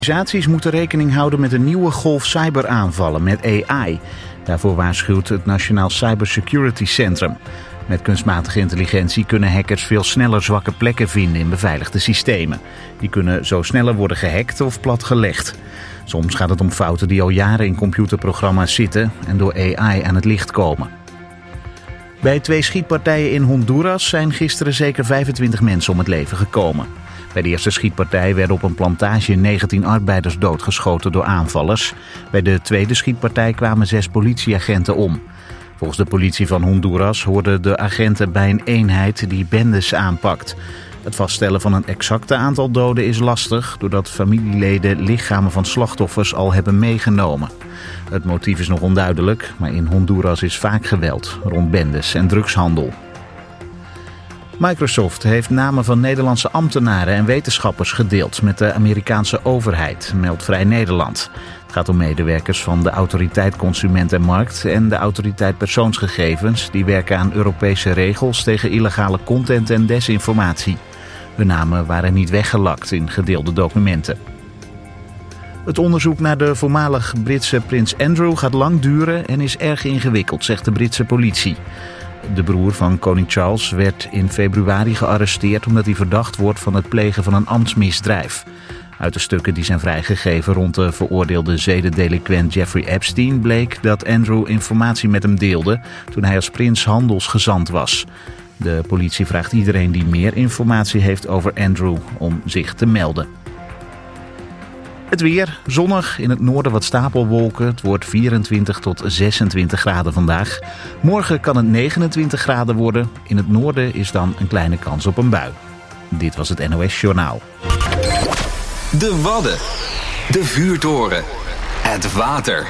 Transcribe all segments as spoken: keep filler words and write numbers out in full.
Organisaties moeten rekening houden met een nieuwe golf cyberaanvallen met A I. Daarvoor waarschuwt het Nationaal Cybersecurity Centrum. Met kunstmatige intelligentie kunnen hackers veel sneller zwakke plekken vinden in beveiligde systemen. Die kunnen zo sneller worden gehackt of platgelegd. Soms gaat het om fouten die al jaren in computerprogramma's zitten en door A I aan het licht komen. Bij twee schietpartijen in Honduras zijn gisteren zeker vijfentwintig mensen om het leven gekomen. Bij de eerste schietpartij werden op een plantage negentien arbeiders doodgeschoten door aanvallers. Bij de tweede schietpartij kwamen zes politieagenten om. Volgens de politie van Honduras hoorden de agenten bij een eenheid die bendes aanpakt. Het vaststellen van een exacte aantal doden is lastig, doordat familieleden lichamen van slachtoffers al hebben meegenomen. Het motief is nog onduidelijk, maar in Honduras is vaak geweld rond bendes en drugshandel. Microsoft heeft namen van Nederlandse ambtenaren en wetenschappers gedeeld met de Amerikaanse overheid, meldt Vrij Nederland. Het gaat om medewerkers van de Autoriteit Consument en Markt en de Autoriteit Persoonsgegevens die werken aan Europese regels tegen illegale content en desinformatie. Hun namen waren niet weggelakt in gedeelde documenten. Het onderzoek naar de voormalig Britse prins Andrew gaat lang duren en is erg ingewikkeld, zegt de Britse politie. De broer van koning Charles werd in februari gearresteerd omdat hij verdacht wordt van het plegen van een ambtsmisdrijf. Uit de stukken die zijn vrijgegeven rond de veroordeelde zedendelinquent Jeffrey Epstein bleek dat Andrew informatie met hem deelde toen hij als prins handelsgezant was. De politie vraagt iedereen die meer informatie heeft over Andrew om zich te melden. Het weer, zonnig, in het noorden wat stapelwolken. Het wordt vierentwintig tot zesentwintig graden vandaag. Morgen kan het negenentwintig graden worden. In het noorden is dan een kleine kans op een bui. Dit was het N O S Journaal. De Wadden. De Vuurtoren. Het water.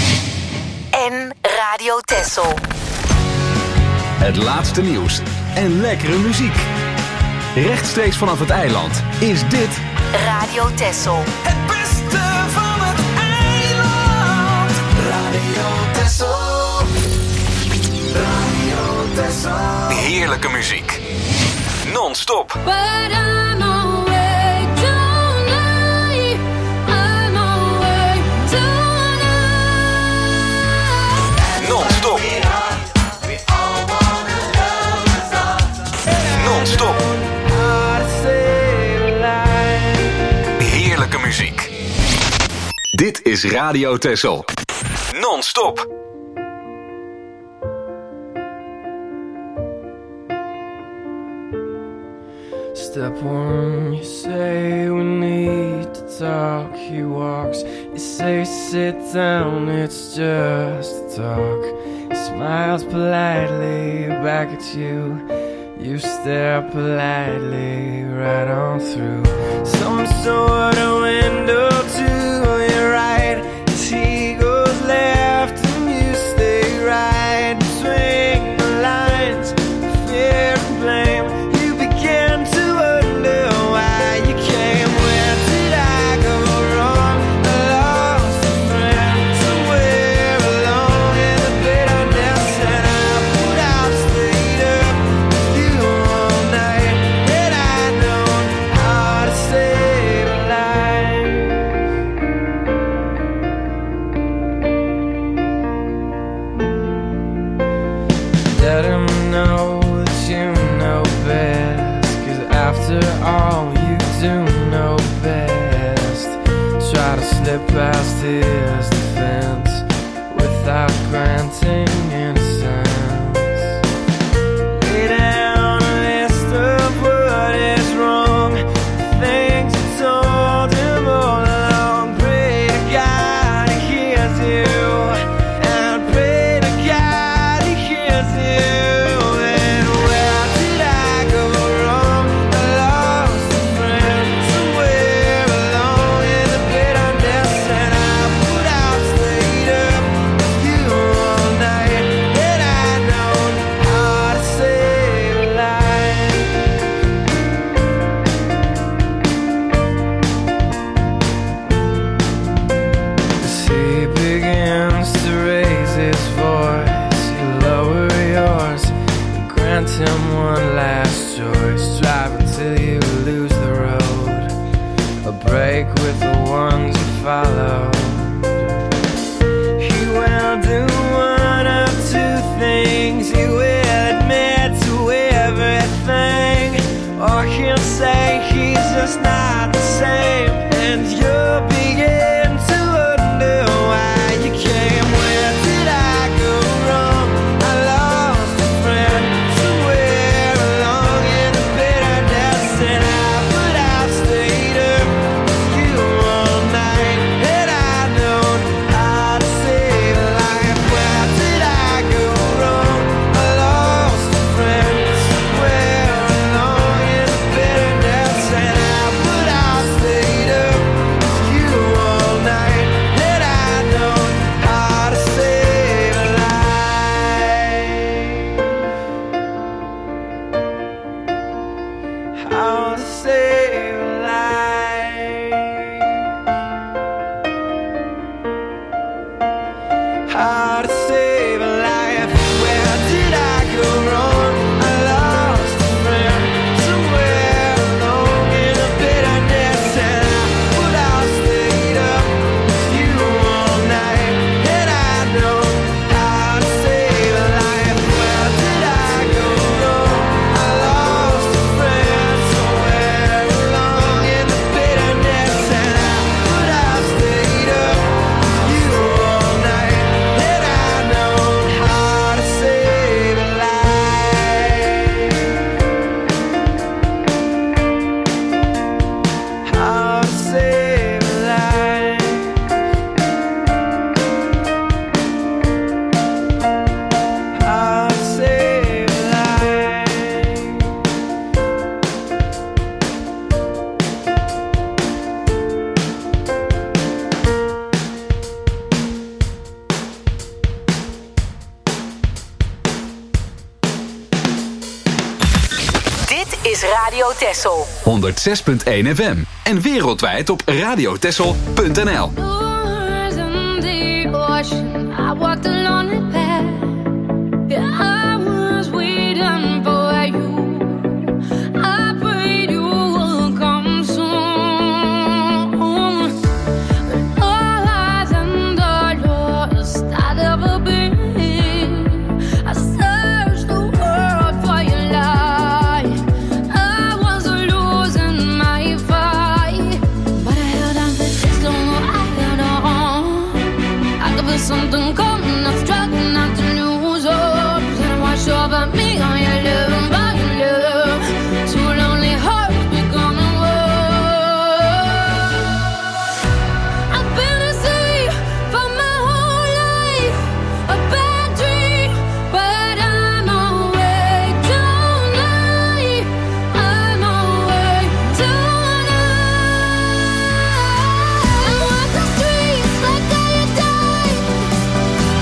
En Radio Texel. Het laatste nieuws en lekkere muziek. Rechtstreeks vanaf het eiland is dit Radio Texel. Het beste van het eiland. Radio Texel. Radio Texel. heerlijke muziek. Non-stop. But I'm awake tonight. I'm awake tonight. Non-stop. Non-stop. Heerlijke muziek. Dit is Radio Texel. Non-stop. Step one, you say we need to talk. He walks, you say sit down, it's just a talk. He smiles politely back at you. You stare politely right on through some sort of window to your right. As he goes left and you stay right between the lines of fear and blame. You begin to wonder why you came. Where did I go wrong? I lost a friend somewhere alone in the bitterness, and I put out straight up with you all night. Had I known how to save a life. Let him know that you know best, 'cause after all you do know best. Try to slip past his defense without granting innocence. Lay down a list of what is wrong, the things you told him all along. Pray to God he hears you, and pray to God he hears you. And where did I go wrong? I lost a friend somewhere alone in the bitterness, and I put out straight up with you all night. followed. He will do one of two things. He will admit to everything, or he'll say he's just not the same, and you'll begin to wonder why you came. Where did I go wrong? I lost a friend somewhere along in the bitterness, and I would have stayed up with you all night had I known how to save a life. Where did I go wrong? I lost a friend somewhere along in the bitterness, and I would have stayed up with you all night had I known how to save a life. How to save a life. How to save a life. Where did I go wrong? I lost a friend somewhere along in the bitterness, and I would have stayed up with you all night had I known how to save a life. Where did I go wrong? I lost a friend somewhere along in the bitterness, and I would have stayed up with you all night had I known how to save a life. How to save a life. How to save a life. Dit is Radio Texel. honderdzes komma één F M en wereldwijd op radiotessel punt n l. Doors in the ocean, I walked a lonely path. Yeah, I was waiting for you. I prayed you would come soon. But all eyes and all yours started to be. I searched the world for your light. I was losing my fight, but I held on for this long. I held on. I could feel something coming. I struck not to lose hope. Then wash over me on your love and by your love. Two lonely hearts becoming one. I've been at sea for my whole life, a bad dream, but I'm awake tonight. I'm awake tonight. I walk the streets like I had died.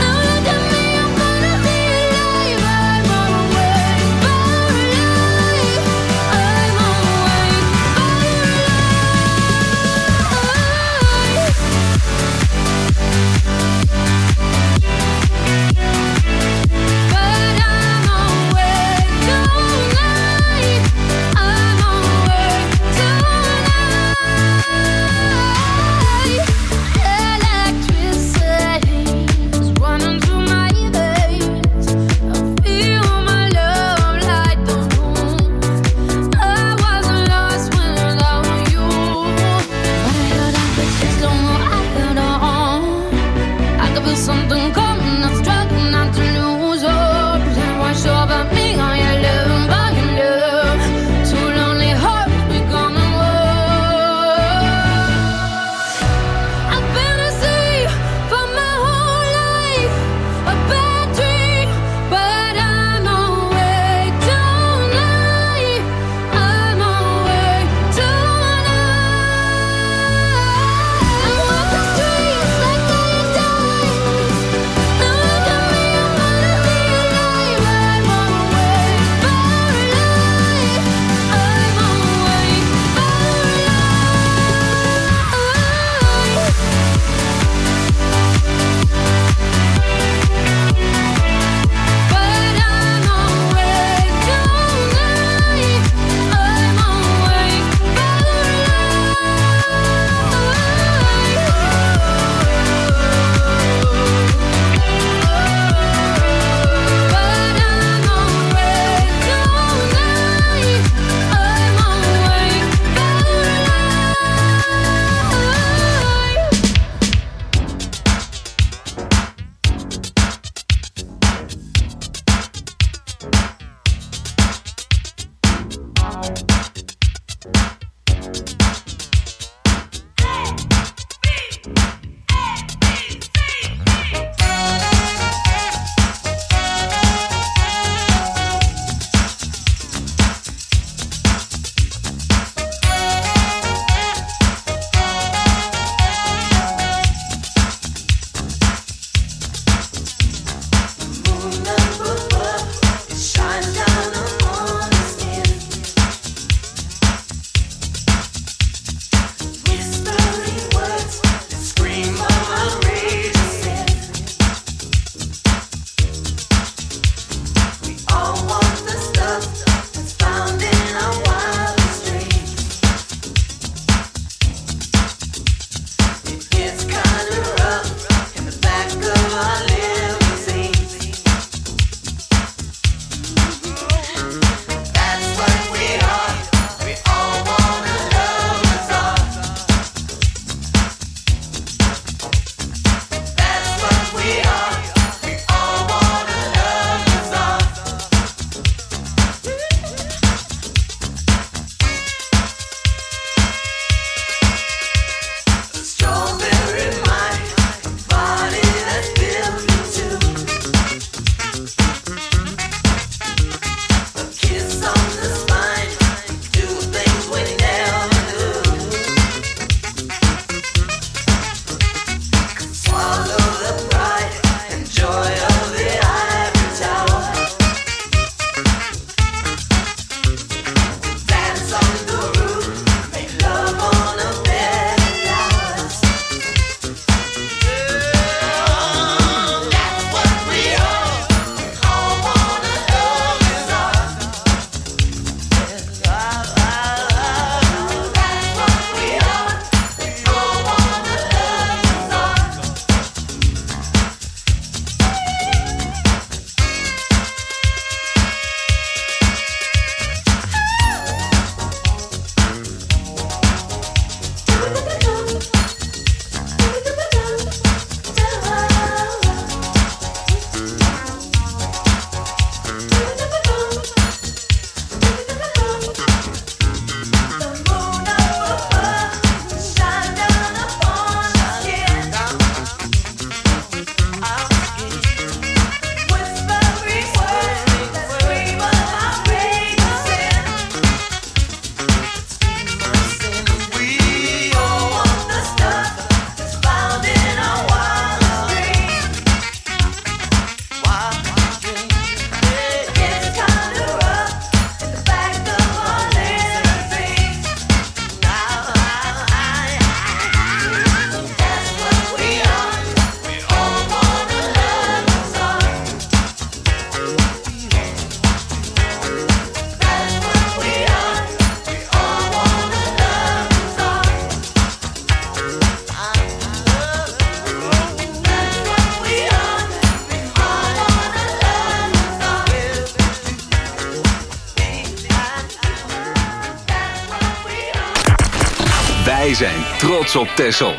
Wij zijn trots op Texel.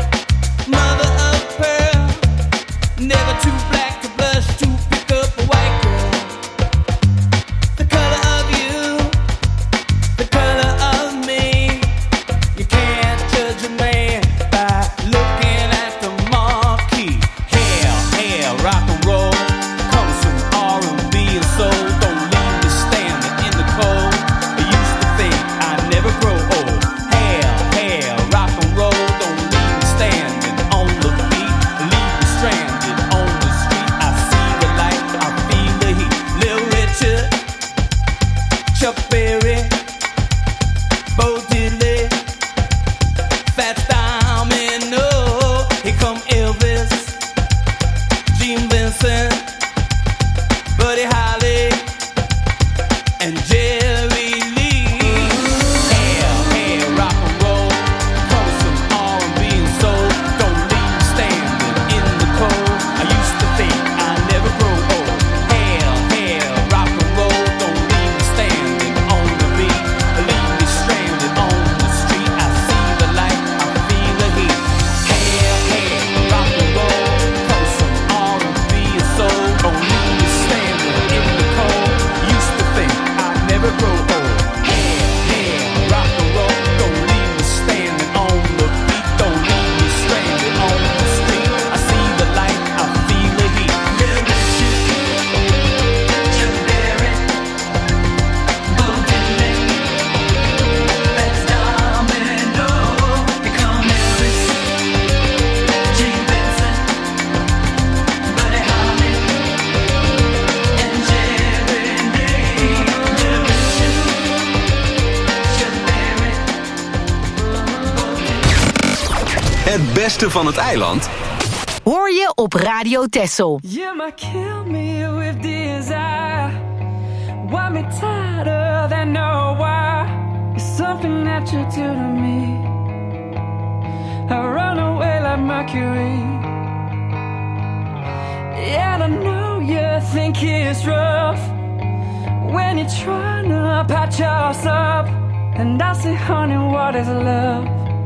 Never too black to blush to pick up a white Het beste van het eiland hoor je op Radio Texel. You might kill me with desire. Want me tighter than no why. It's something that you do to me. I run away like Mercury. Yeah, I know you think it's rough when you're trying to patch us up. And I say, honey, what is love?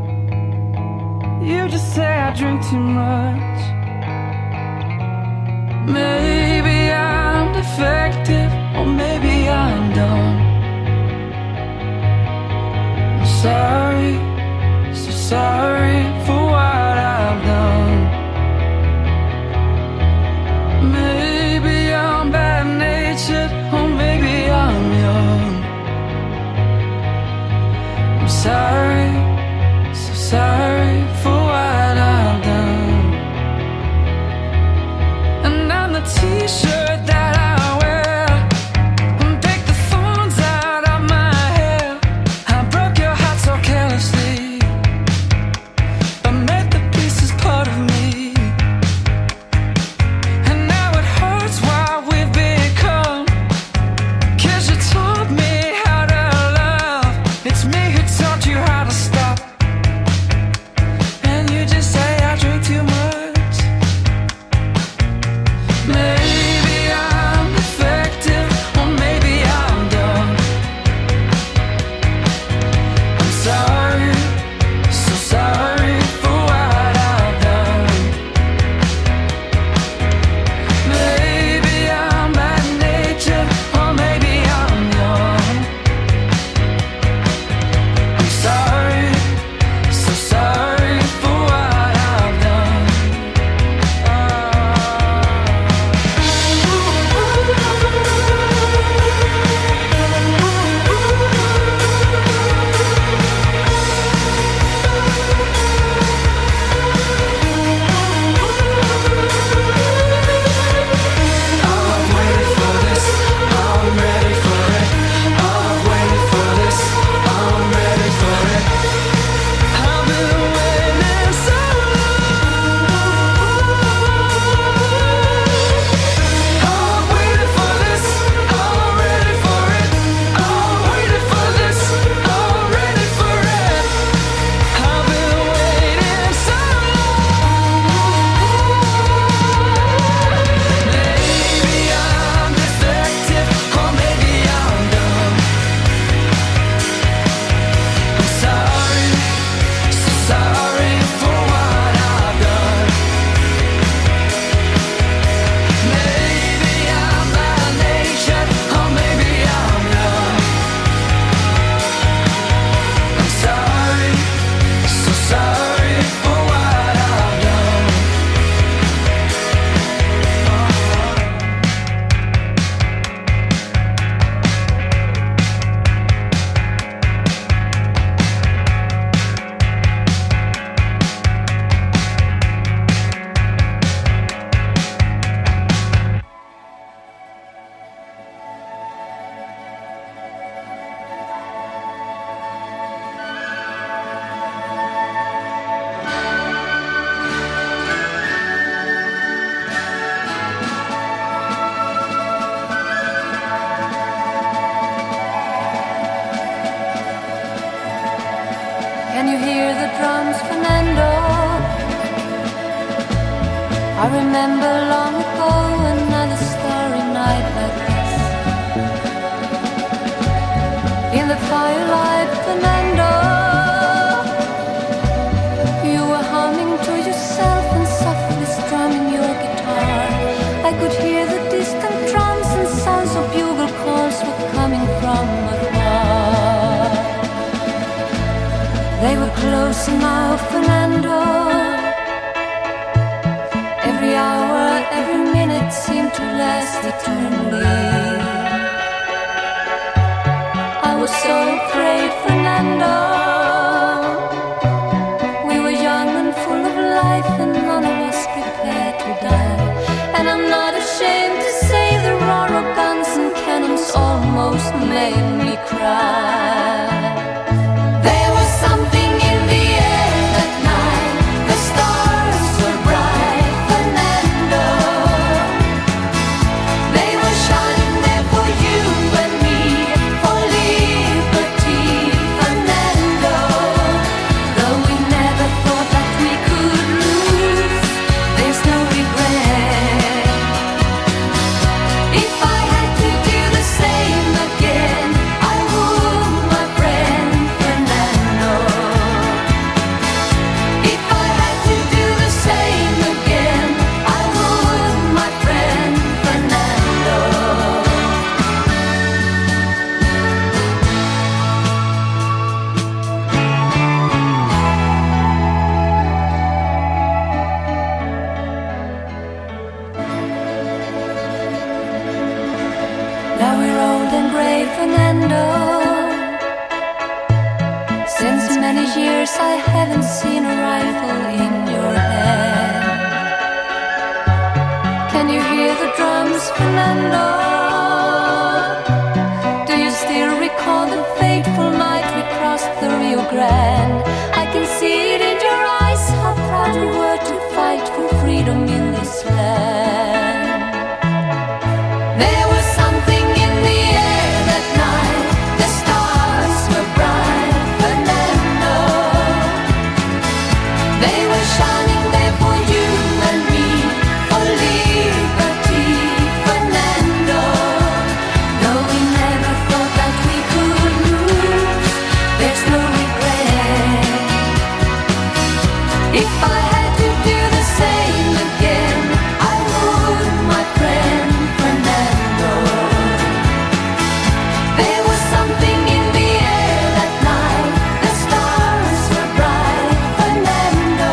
You just say I drink too much. Maybe I'm defective, or maybe I'm dumb. I'm sorry, so sorry for what I've done. Maybe I'm bad-natured, or maybe I'm young. I'm sorry, so sorry for what I've done. And I'm the t-shirt that I wear, and take the thorns out of my hair. I broke your heart so carelessly, but made the pieces part of me. And now it hurts what we've become, 'cause you taught me how to love. It's me who taught you how to stop. And you just say I drink too much. Maybe I'm defective, or maybe I'm dumb. I'm sorry, so sorry for what I've done. Maybe I'm bad-natured, or maybe I'm young. I'm sorry, so sorry for what I've done. I've waited for this, I'm ready for it. I've waited for this, I'm ready for it. I've been waiting so long. I've waited for this, I'm ready for it. I've waited for this, I'm ready for it. I've been waiting so long. Maybe I'm defective, or maybe I'm dumb. I'm sorry, so sorry for what I've done. Maybe I'm bad-natured, or maybe I'm young. I'm sorry, so sorry for what I've done. Can you hear the drums, Fernando? I remember long ago another starry night like this. In the firelight, Fernando, you were humming to yourself and softly strumming your guitar. I could hear the distant drums and sounds of bugle calls were coming from afar. They were close now, Fernando. Every hour, every minute seemed to last eternally. I was so afraid, Fernando. We were young and full of life, and none of us prepared to die. And I'm not ashamed to say the roar of guns and cannons almost made me cry. There was something in the air that night. Fernando. Since many years I haven't seen a rifle in your hand. Can you hear the drums, Fernando? Do you still recall the fateful night we crossed the Rio Grande? I can see it in your eyes, how proud you were to fight for freedom in this land. There was something in the air that night, the stars were bright, Fernando. They were shining there for you and me, for liberty, Fernando. Though we never thought that we could lose, there's no regret. If I had to do the same again, I would, my friend Fernando. There was something in the air that night, the stars were bright, Fernando.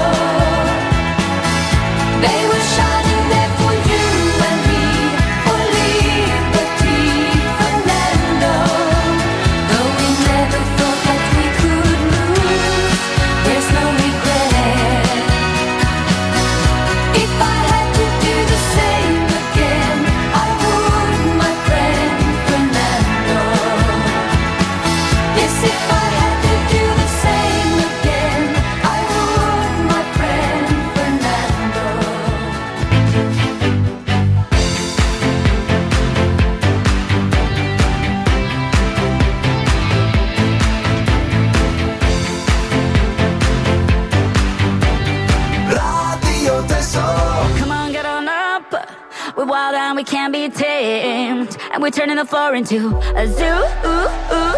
They were shining there for you and me, for liberty, Fernando. Though we never thought that we could lose, there's no regret. If I had to do the same again, I would, my friend Fernando. Yes, if I had to do the same again, I would, my friend Fernando. Radio Tesoro. Come on, get on up. We're wild and we can't be tamed. And we're turning the floor into a zoo. Ooh, ooh.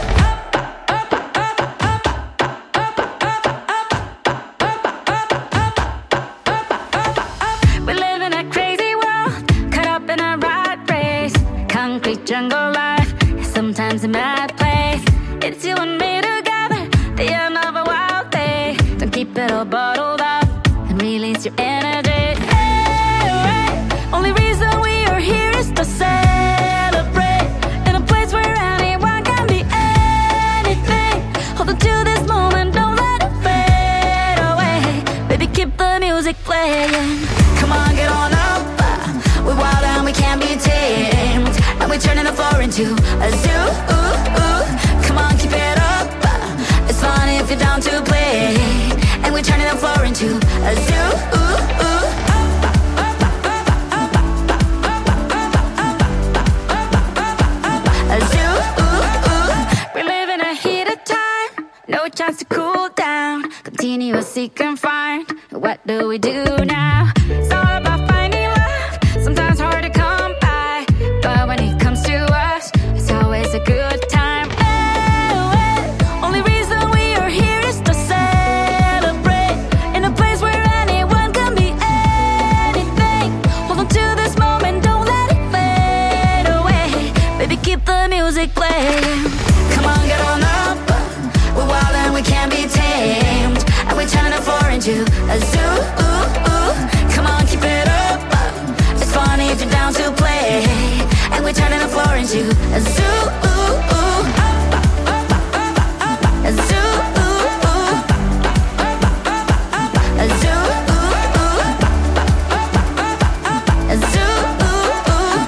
We live in a crazy world, caught up in a rat race. Concrete jungle life, sometimes a mad place. It's you and me together, the end of a wild day. Don't keep it all bottled up and release your energy. Hey, hey. Only reason we are here is to celebrate in a place where anyone can be anything. Hold on to this moment, don't let it fade away. Baby, keep the music playing. Come on, get on up. We're wild and we can't be tamed. And we're turning the floor into a zoo. Ooh, ooh. Come on, keep it up. It's fun if you're down to play. And we're turning the floor into a zoo. Ooh, ooh. A zoo. Ooh, ooh. We live in a heated time, no chance to cool down. Continuous seek and find. What do we do now? It's all about finding love. Sometimes hard to come by, but when it comes to us, it's always a good time. Oh, oh. Only reason we are here is to celebrate in a place where anyone can be anything. Hold on to this moment, don't let it fade away. Baby, keep the music playing. Come on, get on up. We're wild and we can't be tamed. And we're turning the floor into a zoo. Ooh, ooh. Come on, keep it up. It's funny if you're down to play. And we're turning the floor into a zoo. Ooh, ooh. A zoo. Ooh, ooh. A zoo. Ooh, ooh. A zoo. Ooh, ooh.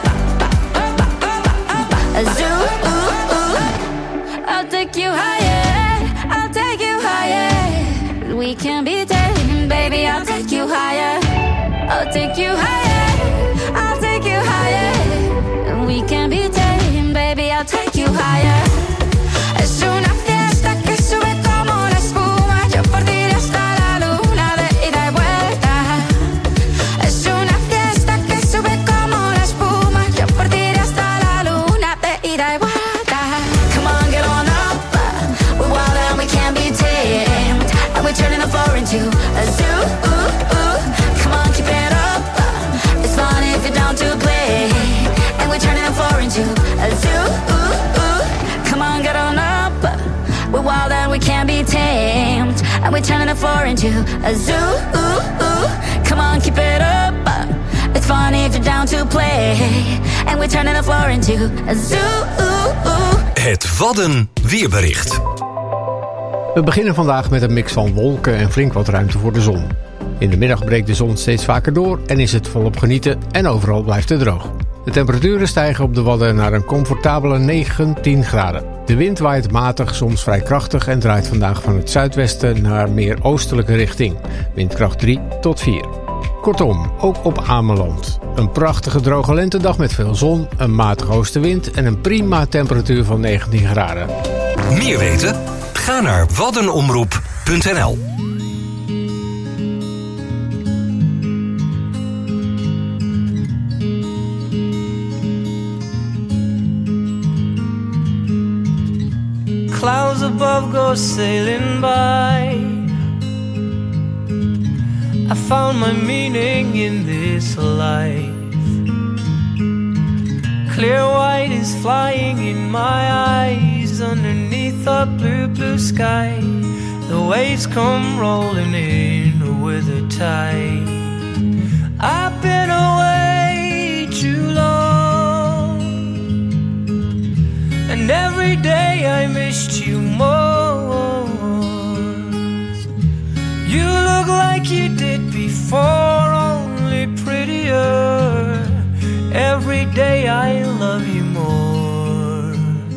A zoo. Ooh, ooh. I'll take you higher. I'll take you higher. We can be tamed, baby. I'll take you higher. I'll take you higher. I'll take you higher. We can be tamed, baby. I'll take you higher. Es una fiesta que sube como la espuma. Yo por ti hasta la luna de ida y vuelta. Es una fiesta que sube como la espuma. Yo por ti hasta la luna de ida y vuelta. Come on, get on up. We're wild and we can't be tamed. And we're turning the floor into a zoo. Ooh, ooh. Come on, keep it up. It's fun if you're down to play. And we're turning the floor into a zoo. Ooh, ooh. Come on, get on up. We're wild and we can't be tamed. And we're turning the floor into a zoo. Ooh, ooh. Come on, keep it up. It's fun if you're down to play. And we're turning the floor into a zoo. Ooh, ooh. Het Wadden weerbericht. We beginnen vandaag met een mix van wolken en flink wat ruimte voor de zon. In de middag breekt de zon steeds vaker door en is het volop genieten en overal blijft het droog. De temperaturen stijgen op de Wadden naar een comfortabele negentien graden. De wind waait matig, soms vrij krachtig en draait vandaag van het zuidwesten naar meer oostelijke richting. Windkracht drie tot vier. Kortom, ook op Ameland. Een prachtige droge lentedag met veel zon, een matige oostenwind en een prima temperatuur van negentien graden. Meer weten? Ga naar waddenomroep punt n l. Clouds above go sailing by. I found my meaning in this life. Clear white is flying in my eyes underneath a blue, blue sky. The waves come rolling in with a tide. I've been away too long, and every day I missed you more. You look like you did before, only prettier. Every day I love you more.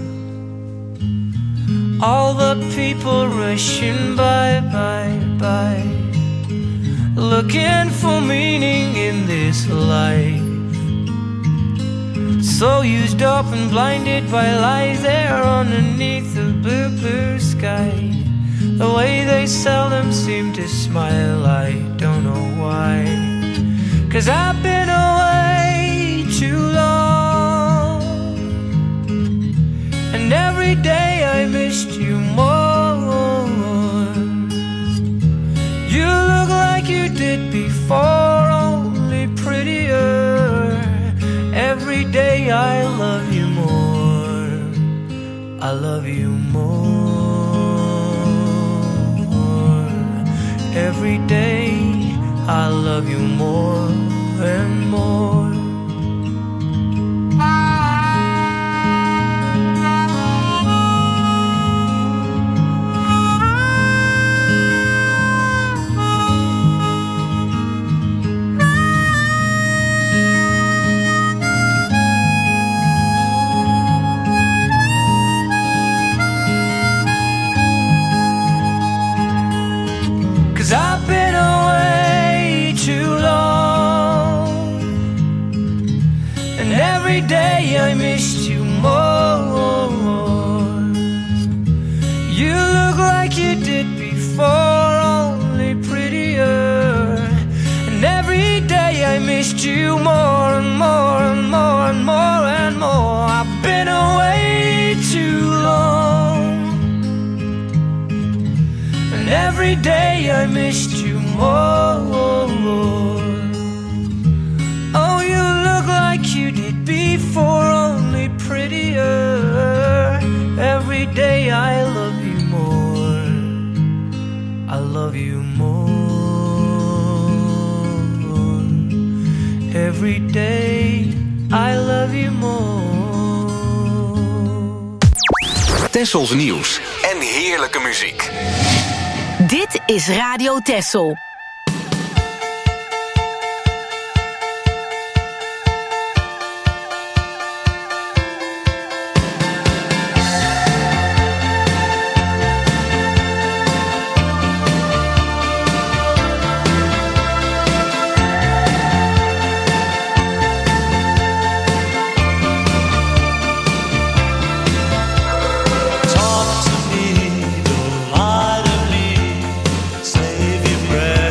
All the people rushing by, by, by, looking for meaning in this life. So used up and blinded by lies there underneath the blue, blue sky. The way they seldom seem to smile, I don't know why. 'Cause I've been away too long, and every day I missed you more. You look like you did before, only prettier. Every day I love you more. I love you more. Every day I love you more and more. I've been away too long, and every day I missed you more. You look like you did before, only prettier. And every day I missed you more and more and more and more and more. I've been away too long, and every day I missed you more. Oh, you look like you did before, only prettier. Every day I love you more. I love you more. Every day I love you more. Tessels nieuws en heerlijke muziek. Dit is Radio Tessel. Talk to me, don't lie to me. Save your breath.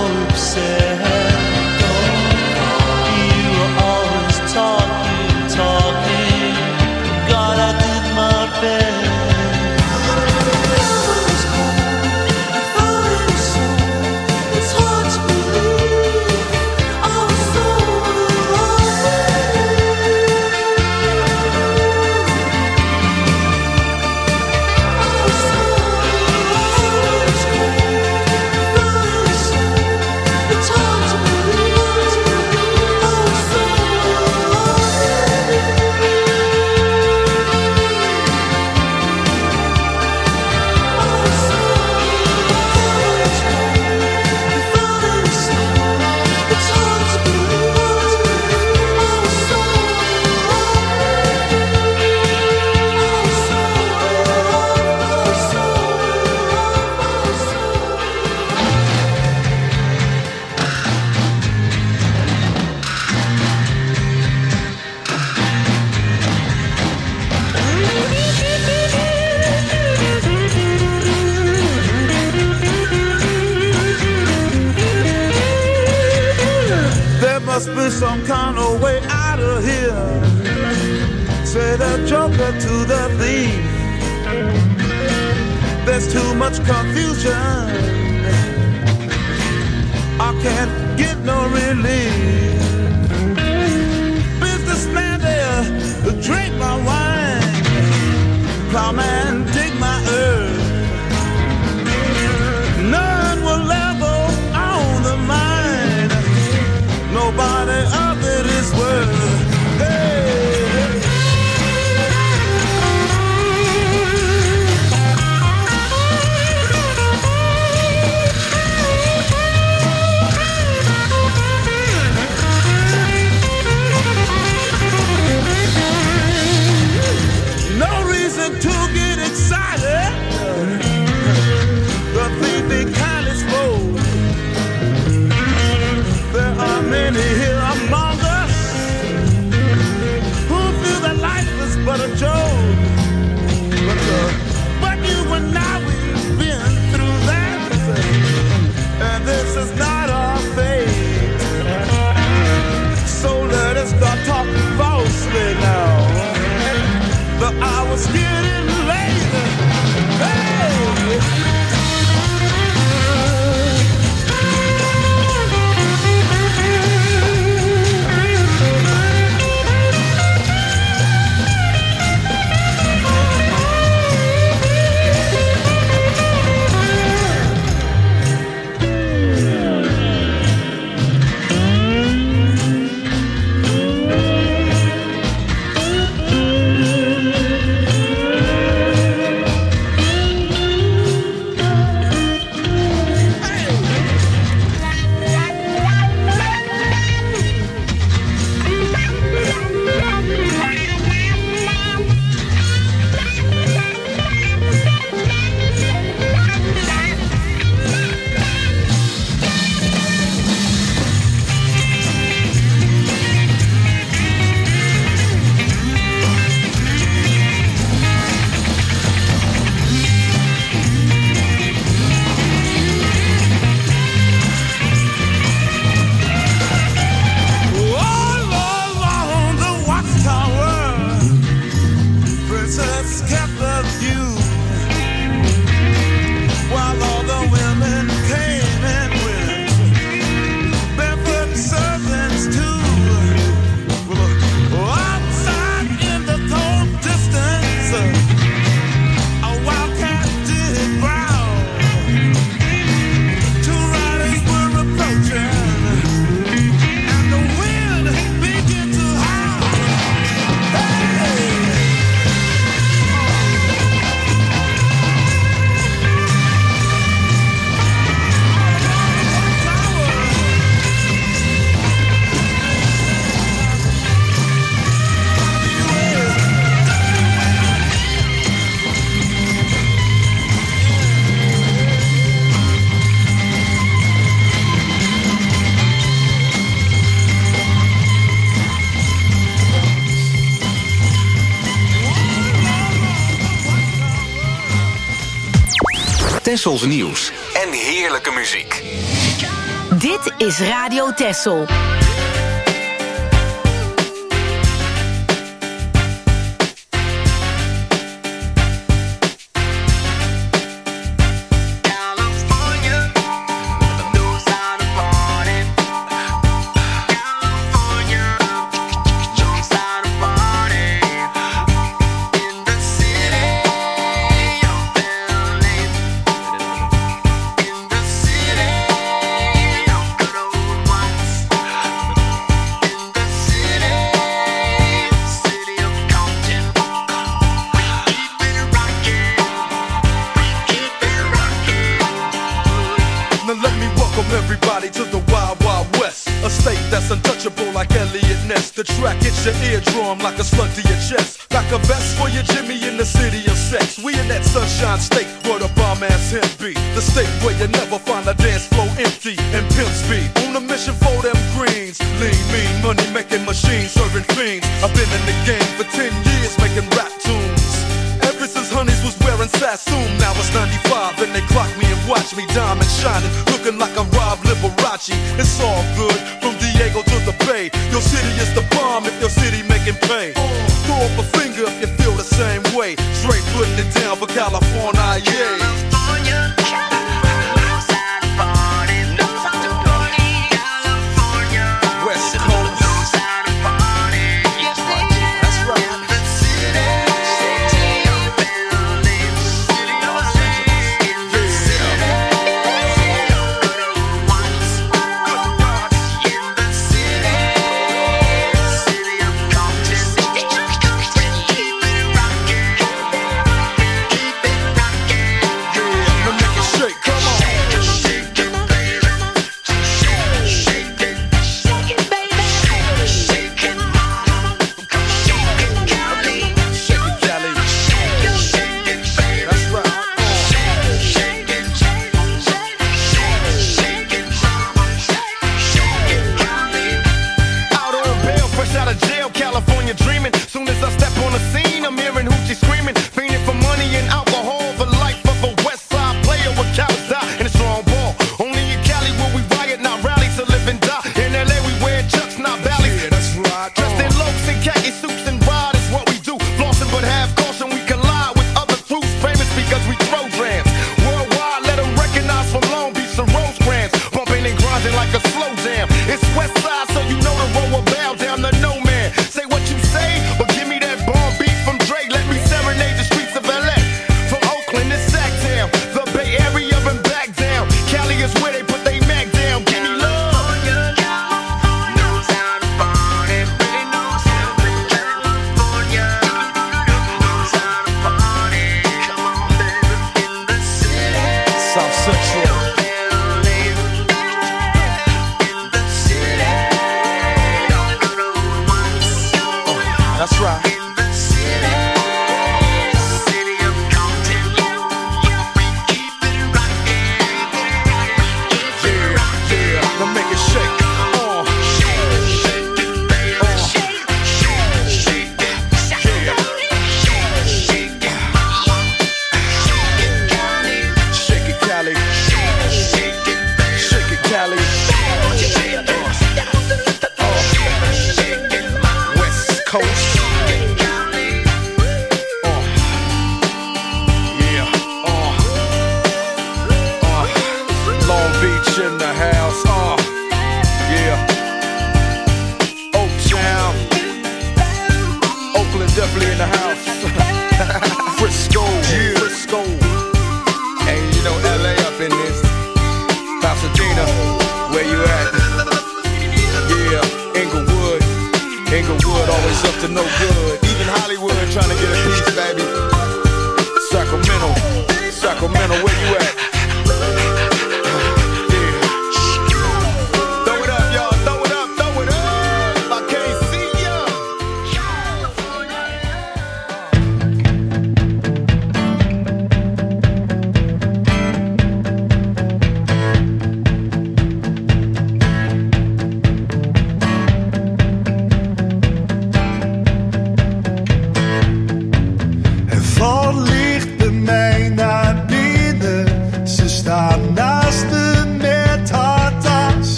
so upset. You were always talking, talking. God, I did my best. Must be some kind of way out of here. Say the joker to the thief. There's too much confusion. I can't get no relief. Businessman there, drink my wine. Plowman, dig my earth. None will level on the mine. Nobody of it is worth. Hey. No reason to get excited. The thief be kind of spoke. There are many here among us who feel that life is but a joke. But, uh, but you and I, we've been through that, and this is not our fate. So let us start talking falsely now. The hour's getting late. Hey! Tessels nieuws en heerlijke muziek. Dit is Radio Texel. Your eardrum like a slug to your chest. Like a vest for your Jimmy in the city of sex. We in that sunshine state where the bomb ass him be. The state where you never find a dance floor empty and pimp speed. On a mission for them greens. Lean, mean, money making machines serving fiends. I've been in the game for ten years making rap tunes. Ever since Honeys was wearing Sassoon. Now it's ninety-five and they clock me and watch me diamond shining. Looking like a Rob Liberace. It's all good from Diego to the Bay. Your city is the bomb if your city making pay. Throw up a finger if you feel the same way. Straight putting it down for California, yeah.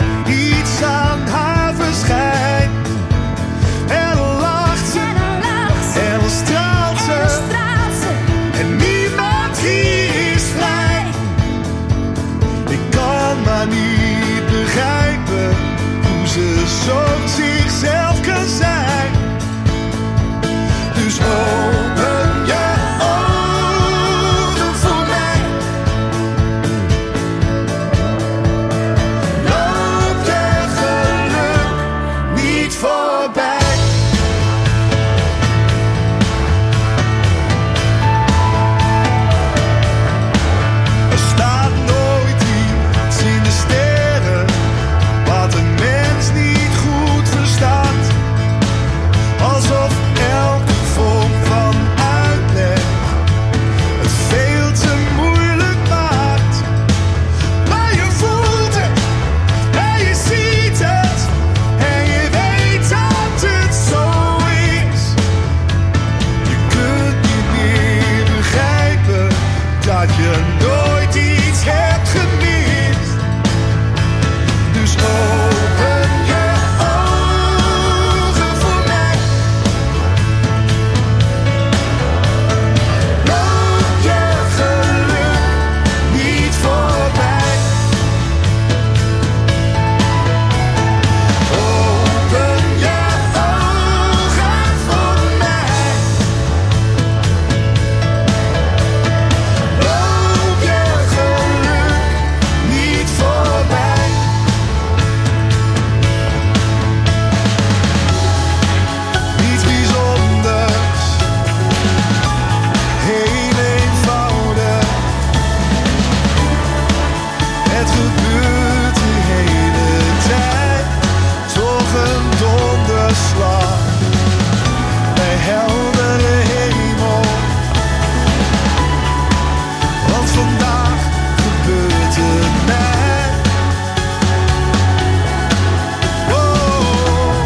iets aan haar verschijnt. En dan lacht ze, en dan straalt ze, en niemand hier is vrij. Ik kan maar niet begrijpen hoe ze zo zichzelf kan zijn. Dus open je ogen voor mij. Loop je geluk niet voorbij. Er staat nooit iets in de sterren wat een mens niet goed verstaat. Alsof elke vorm van uitleg het veel te moeilijk maakt. Maar je voelt het en je ziet het en je weet dat het zo is. Je kunt niet meer begrijpen dat je nooit iets hebt gemist. Dus open je ogen voor mij. Loop je geluk niet voorbij. Open je ogen voor mij. Loop je geluk niet voorbij. Niets bijzonders, heel eenvoudig. Het gebeurt de hele tijd, toch een donderslag bij heldere hemel. Want vandaag gebeurt het mij. Oh.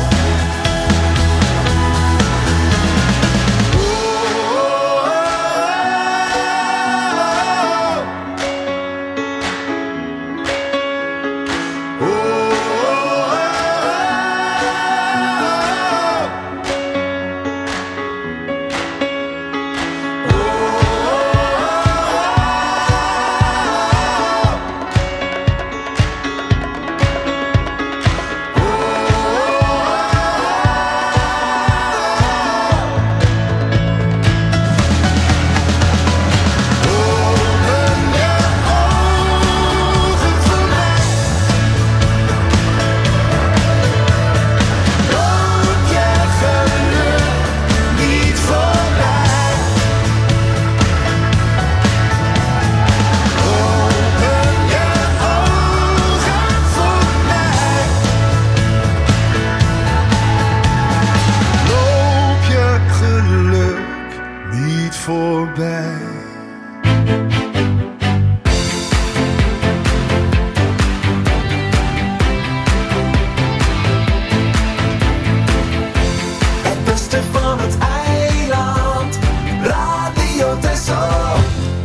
Voorbij. Het beste van het eiland, Radio Texel.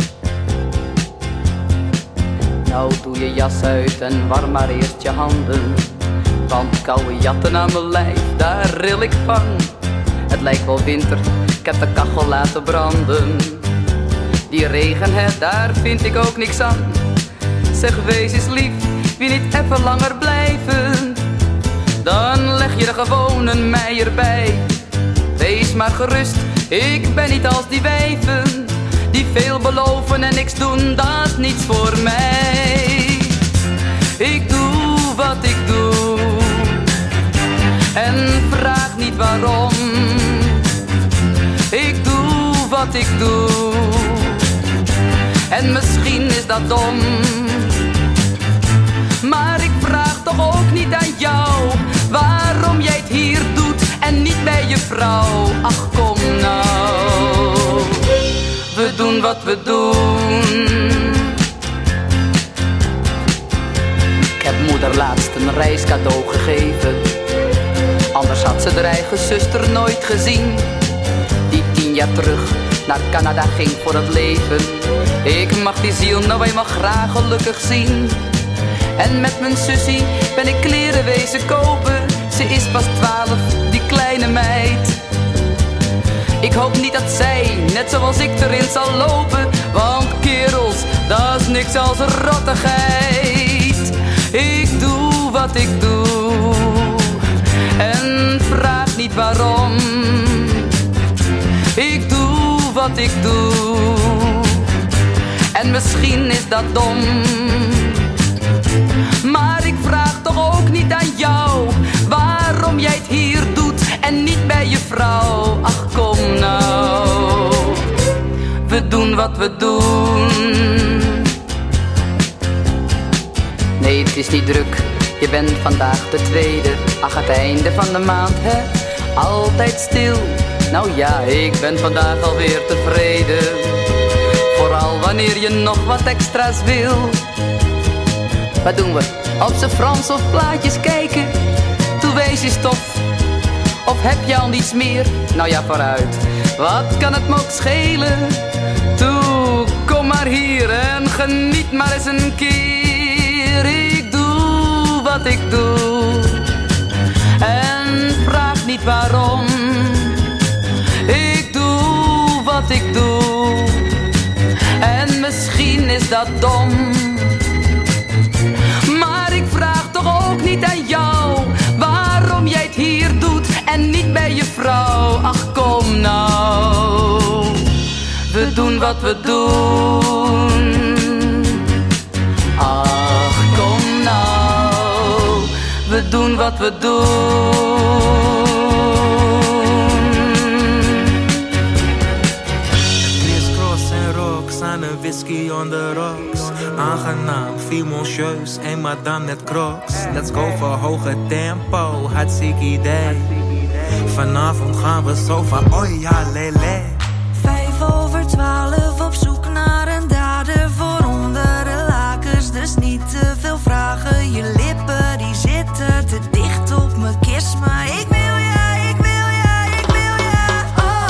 Nou doe je jas uit en warm maar eerst je handen. Want koude jatten aan mijn lijf, daar ril ik van. Het lijkt wel winter, ik heb de kachel laten branden. Die regen, hè, daar vind ik ook niks aan. Zeg, wees eens lief, wil niet even langer blijven? Dan leg je er gewoon een mei erbij. Wees maar gerust, ik ben niet als die wijven die veel beloven en niks doen, dat is niets voor mij. Ik doe wat ik doe en vraag niet waarom. Ik doe wat ik doe en misschien is dat dom. Maar ik vraag toch ook niet aan jou waarom jij het hier doet en niet bij je vrouw. Ach, kom nou, we doen wat we doen. Ik heb moeder laatst een reiscadeau gegeven, anders had ze haar eigen zuster nooit gezien. Die tien jaar terug naar Canada ging voor het leven. Ik mag die ziel nou eenmaal graag gelukkig zien. En met mijn sussie ben ik kleren wezen kopen. Ze is pas twaalf, die kleine meid. Ik hoop niet dat zij, net zoals ik, erin zal lopen. Want kerels, dat is niks als rottigheid. Ik doe wat ik doe en vraag niet waarom. Ik doe wat ik doe en misschien is dat dom. Maar ik vraag toch ook niet aan jou waarom jij het hier doet en niet bij je vrouw. Ach kom nou, we doen wat we doen. Nee, het is niet druk, je bent vandaag de tweede. Ach, het einde van de maand, hè, altijd stil. Nou ja, ik ben vandaag alweer tevreden. Vooral wanneer je nog wat extra's wil. Wat doen we? Op z'n Frans of plaatjes kijken? Toe wees je stof. Of heb je al niets meer? Nou ja, vooruit. Wat kan het me ook schelen? Toe, kom maar hier en geniet maar eens een keer. Ik doe wat ik doe en vraag niet waarom. Ik doe wat ik doe en misschien is dat dom. Maar ik vraag toch ook niet aan jou waarom jij het hier doet en niet bij je vrouw. Ach kom nou, we doen wat we doen. Ach kom nou, we doen wat we doen. Aan een whisky on the rocks. Aangenaam, fimoncieus, en maar dan met crocs. Let's go voor hoge tempo, hartstikke idee. Vanavond gaan we zo van, oh ja, lele. Vijf over twaalf op zoek naar een dader voor onder de lakens. Dus niet te veel vragen, je lippen die zitten te dicht op mijn kist. Maar ik wil ja, ik wil ja, ik wil ja.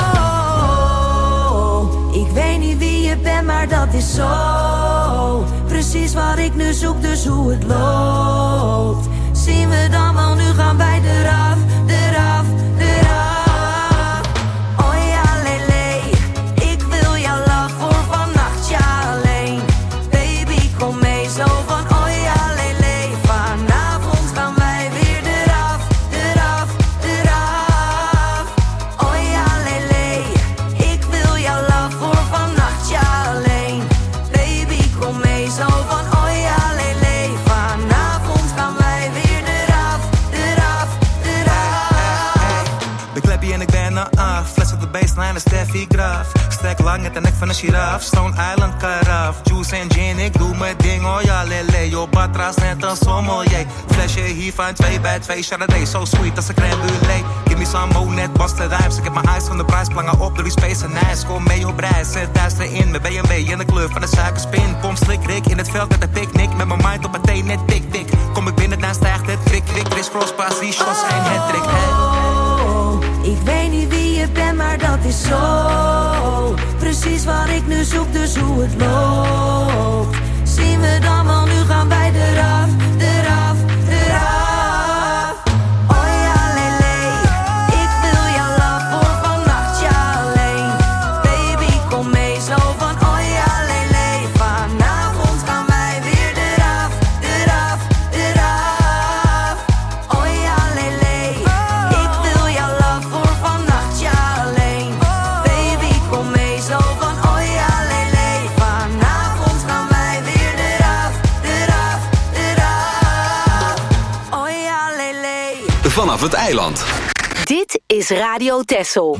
Oh, ik weet niet wie je bent, maar dat is zo precies wat ik nu zoek, dus hoe het loopt. Zien we dan wel, nu gaan wij eraf, eraf, eraf. Oh ja, lele, ik wil jouw lach voor vannacht, ja alleen. Baby, kom mee, zo van oh ja, lele. Vanavond gaan wij weer eraf, eraf, eraf. Oh ja, lele, ik wil jouw lach voor vannacht, ja alleen. Baby, kom mee, zo van oh ja, lele. Vanavond gaan wij weer eraf, eraf, eraf. De kleppie en ik ben naar af. Fles op de baseline en Steffi Graf. Stek lang met de nek van een giraf. Stone Island karaf. Juice en gin, ik doe mijn ding, oh ja, lele. Yo, batra's net een sommelier. Flesje hiervan, twee bij twee Chardonnay. So sweet als een crème brûlée. Give me some more, net Boston Rhymes. Ik heb mijn eyes van de prijs, plangen op door die space en ijs. Kom mee op reis, zet thuis erin. Met B M W in de kleur van de suikerspin. Kom strik, rik in het veld met een picknick. Met mijn mind op mijn thee, net tik, tik. Kom ik binnen, dan stijgt het kwik, kwik. Chris Cross, pas, die shots zijn het trick, Ik weet niet wie je bent, maar dat is zo precies wat ik nu zoek, dus hoe het loopt. Zien we dan wel, nu gaan wij eraf, eraf, eraf. Oh ja, lele, ik wil jouw lach voor vannacht, ja alleen. Baby, kom mee, zo van oh ja, lele. Vanavond gaan wij weer eraf, eraf, eraf. Oh ja, lele, ik wil jouw lach voor vannacht, ja alleen. Baby, kom mee, zo van oh ja, lele. Vanavond gaan wij weer eraf, eraf, eraf. Oh ja, lele. Vanaf het eiland. Dit is Radio Texel.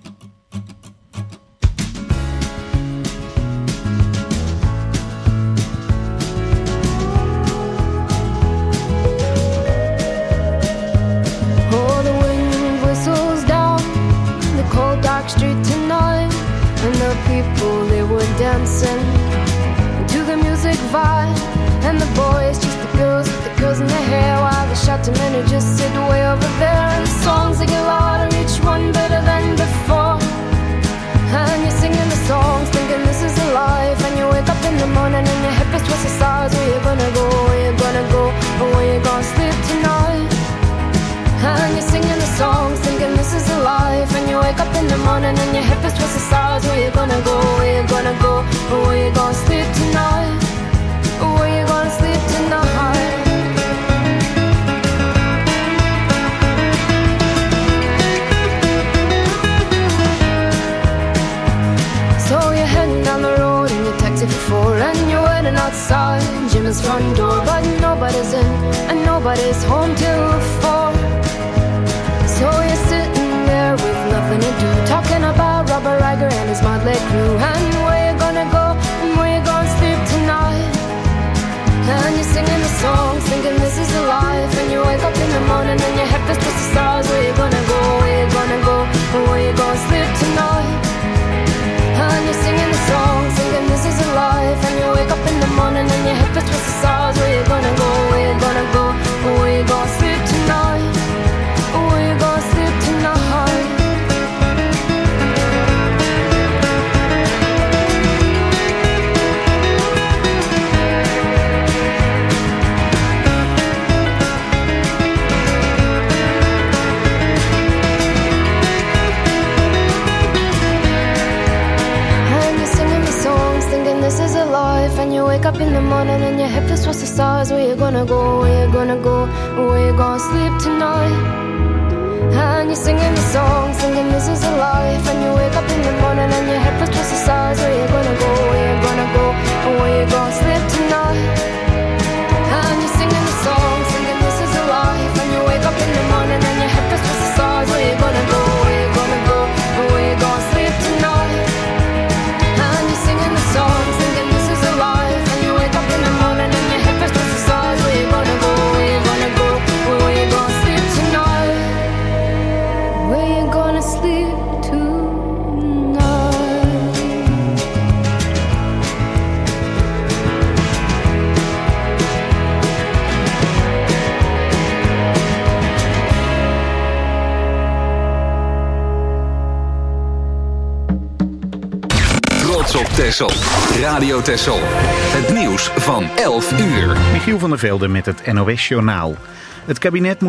Oh, the wind whistles down the cold dark street tonight, and the people, they were dancing to the music vibe, and the boys just the girls with the girls in their hair, while the shouting men who just sit way over there, and the songs they get louder, each one better than before, and you're singing the songs thinking this is a life, and you wake up in the morning and your hip is twisted sides. Where you gonna go, where you gonna go, morning and your head is towards the stars. Where you gonna go, where you gonna go, where you gonna sleep tonight, where you gonna sleep tonight. So you're heading down the road in your taxi for four, and you're waiting outside Jim's front door, but nobody's in and nobody's home till four. So you're sitting there with nothing to do, talking about Robert Riger and his motley crew, and where you gonna go and where you gonna sleep tonight. And you're singing the song, thinking this is the life, and you wake up in the morning and your head is towards the stars. Where you gonna go, where you gonna go, where you gonna sleep tonight. And you're singing the song, thinking this is a life, and you wake up in the morning and your head is towards the stars. Where you gonna go, where you gonna go, where you gonna sleep tonight, where you gonna sleep tonight. This is a life, and you wake up in the morning and your head feels towards the stars. Where you gonna go, where you gonna go, where you gonna sleep tonight. And you're singing the song, singing this is a life, and you wake up in the morning and your head feels towards the stars. Where you gonna go, where you gonna go, where you gonna sleep tonight. And you're singing the song, singing this is a life, and you wake up in the morning and your head feels towards the stars. Where you gonna go, where you gonna go, where you gonna sleep tonight. And you're singing the song, singing this is a life, and you wake up in the morning and your head feels towards the stars. Where you gonna go, where you gonna go, where you gonna sleep tonight, where you gonna sleep tonight. Op Texel. Radio Texel. Het nieuws van elf uur. Michiel van der Velde met het N O S-journaal. Het kabinet moet